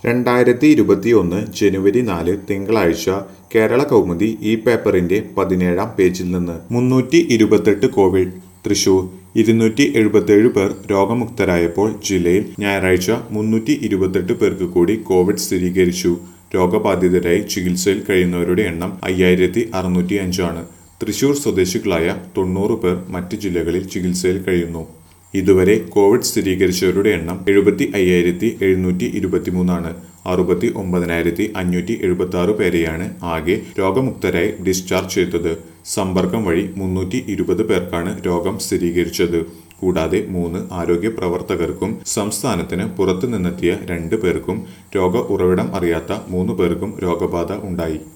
2021 ജനുവരി 4 തിങ്കളാഴ്ച കേരള കൗമുദി ഈ പേപ്പറിന്റെ 17-ാം പേജിൽ നിന്ന് 328 കോവിഡ് തൃശൂർ 277 പേർ രോഗമുക്തരായപ്പോൾ ജില്ലയിൽ ഞായറാഴ്ച 328 പേർക്ക് കൂടി കോവിഡ് സ്ഥിരീകരിച്ചു. രോഗബാധിതരായി ചികിത്സയിൽ കഴിയുന്നവരുടെ എണ്ണം 5605 ആണ്. തൃശൂർ സ്വദേശികളായ 90 പേർ മറ്റ് ജില്ലകളിൽ ചികിത്സയിൽ കഴിയുന്നു. ഇതുവരെ കോവിഡ് സ്ഥിരീകരിച്ചവരുടെ എണ്ണം 75,723 ആണ്. 69,576 പേരെയാണ് ആകെ രോഗമുക്തരായി ഡിസ്ചാർജ് ചെയ്തത്. സമ്പർക്കം വഴി 320 പേർക്കാണ് രോഗം സ്ഥിരീകരിച്ചത്. കൂടാതെ 3 ആരോഗ്യ പ്രവർത്തകർക്കും സംസ്ഥാനത്തിന് പുറത്തു നിന്നെത്തിയ 2 പേർക്കും രോഗ ഉറവിടം അറിയാത്ത 3 പേർക്കും രോഗബാധ ഉണ്ടായി.